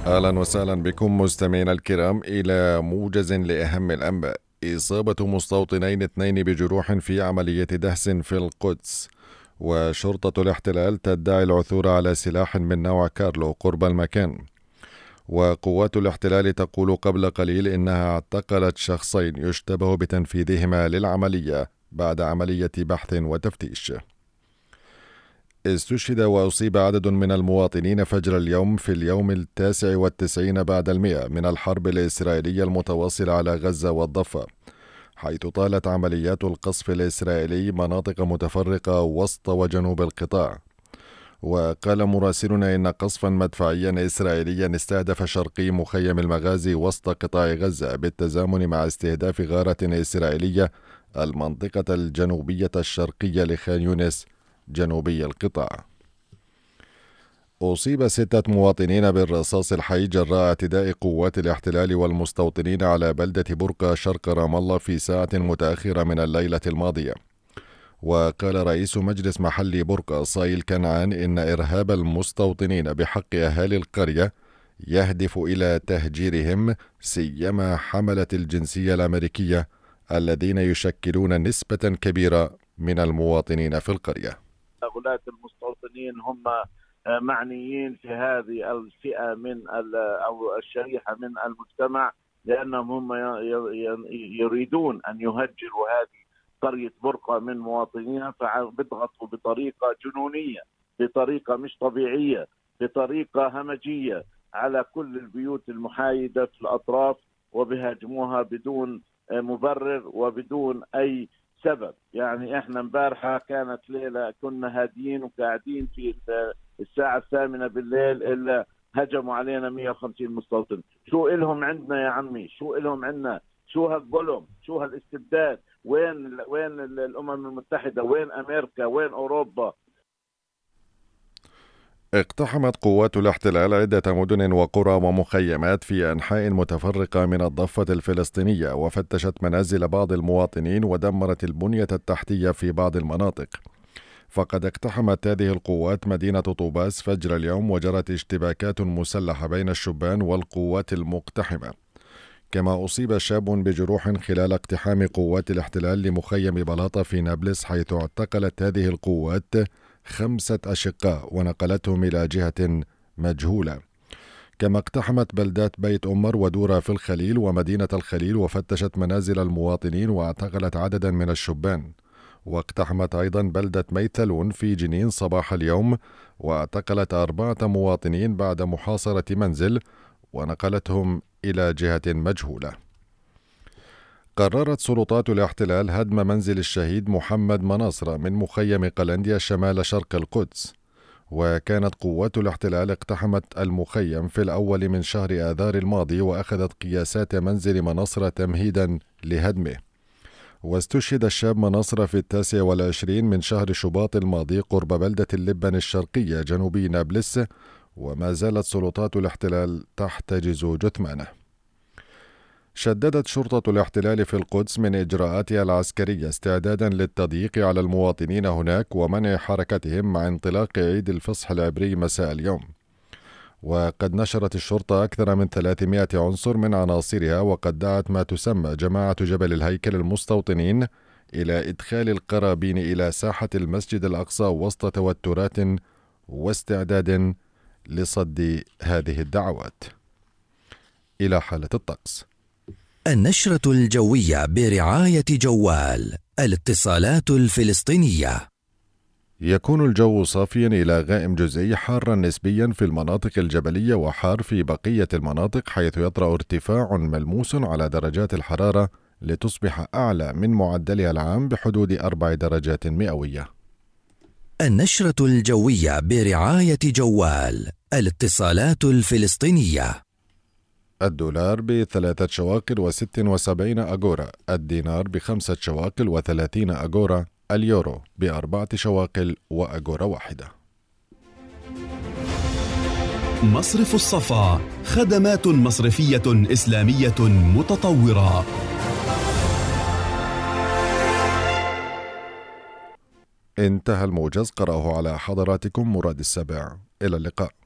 أهلا وسهلا بكم مستمعينا الكرام إلى موجز لأهم الأنباء. إصابة مستوطنين 2 بجروح في عملية دهس في القدس، وشرطة الاحتلال تدعي العثور على سلاح من نوع كارلو قرب المكان، وقوات الاحتلال تقول قبل قليل إنها اعتقلت شخصين يشتبه بتنفيذهما للعملية بعد عملية بحث وتفتيش. استشهد وأصيب عدد من المواطنين فجر اليوم في اليوم 99 بعد 100 من الحرب الإسرائيلية المتواصلة على غزة والضفة، حيث طالت عمليات القصف الإسرائيلي مناطق متفرقة وسط وجنوب القطاع. وقال مراسلنا إن قصفا مدفعيا إسرائيليا استهدف شرقي مخيم المغازي وسط قطاع غزة بالتزامن مع استهداف غارة إسرائيلية المنطقة الجنوبية الشرقية لخان يونس جنوبي القطاع. أصيب 6 مواطنين بالرصاص الحي جراء اعتداء قوات الاحتلال والمستوطنين على بلدة برقة شرق رام الله في ساعة متأخرة من الليلة الماضية. وقال رئيس مجلس محلي برقة صايل كنعان إن إرهاب المستوطنين بحق أهالي القرية يهدف إلى تهجيرهم، سيما حملة الجنسية الأمريكية الذين يشكلون نسبة كبيرة من المواطنين في القرية. غلاة المستوطنين هم معنيين في هذه الفئة أو الشريحة من المجتمع، لأنهم هم يريدون أن يهجروا هذه قرية برقة من مواطنيها، فبيضغطوا بطريقة جنونية، بطريقة مش طبيعية، بطريقة همجية على كل البيوت المحايدة في الأطراف، وبيهاجموها بدون مبرر وبدون أي سبب. يعني احنا امبارحة كانت ليلة كنا هاديين وقاعدين في الساعة 8 بالليل إلا هجموا علينا 150 مستوطن. شو إلهم عندنا يا عمي؟ شو إلهم عندنا؟ شو هالظلم؟ شو هالاستبداد؟ وين الأمم المتحدة؟ وين أمريكا؟ وين أوروبا؟ اقتحمت قوات الاحتلال عدة مدن وقرى ومخيمات في أنحاء متفرقة من الضفة الفلسطينية، وفتشت منازل بعض المواطنين ودمرت البنية التحتية في بعض المناطق. فقد اقتحمت هذه القوات مدينة طوباس فجر اليوم، وجرت اشتباكات مسلحة بين الشبان والقوات المقتحمة. كما أصيب شاب بجروح خلال اقتحام قوات الاحتلال لمخيم بلاطة في نابلس، حيث اعتقلت هذه القوات 5 أشقاء ونقلتهم إلى جهة مجهولة. كما اقتحمت بلدات بيت أمر ودورة في الخليل ومدينة الخليل، وفتشت منازل المواطنين واعتقلت عددا من الشبان. واقتحمت أيضا بلدة ميثلون في جنين صباح اليوم، واعتقلت 4 مواطنين بعد محاصرة منزل ونقلتهم إلى جهة مجهولة. قررت سلطات الاحتلال هدم منزل الشهيد محمد مناصرة من مخيم قلنديا شمال شرق القدس، وكانت قوات الاحتلال اقتحمت المخيم في الأول من شهر آذار الماضي، وأخذت قياسات منزل مناصرة تمهيدا لهدمه. واستشهد الشاب مناصرة في 29 من شهر شباط الماضي قرب بلدة اللبن الشرقية جنوبي نابلس، وما زالت سلطات الاحتلال تحتجز جثمانه. شددت شرطة الاحتلال في القدس من إجراءاتها العسكرية استعدادا للتضييق على المواطنين هناك ومنع حركتهم مع انطلاق عيد الفصح العبري مساء اليوم. وقد نشرت الشرطة أكثر من 300 عنصر من عناصرها، وقد دعت ما تسمى جماعة جبل الهيكل المستوطنين إلى إدخال القرابين إلى ساحة المسجد الأقصى وسط توترات واستعداد لصد هذه الدعوات. إلى حالة الطقس. النشرة الجوية برعاية جوال الاتصالات الفلسطينية. يكون الجو صافيا إلى غائم جزئي، حارا نسبيا في المناطق الجبلية وحار في بقية المناطق، حيث يطرأ ارتفاع ملموس على درجات الحرارة لتصبح أعلى من معدلها العام بحدود 4 درجات مئوية. النشرة الجوية برعاية جوال الاتصالات الفلسطينية. الدولار ب3 شواكل و76 أغورا، الدينار ب5 شواكل و30 أغورا، اليورو ب4 شواكل وأغورا واحدة. مصرف الصفا، خدمات مصرفية إسلامية متطورة. انتهى الموجز، قرأه على حضراتكم مراد السبع. إلى اللقاء.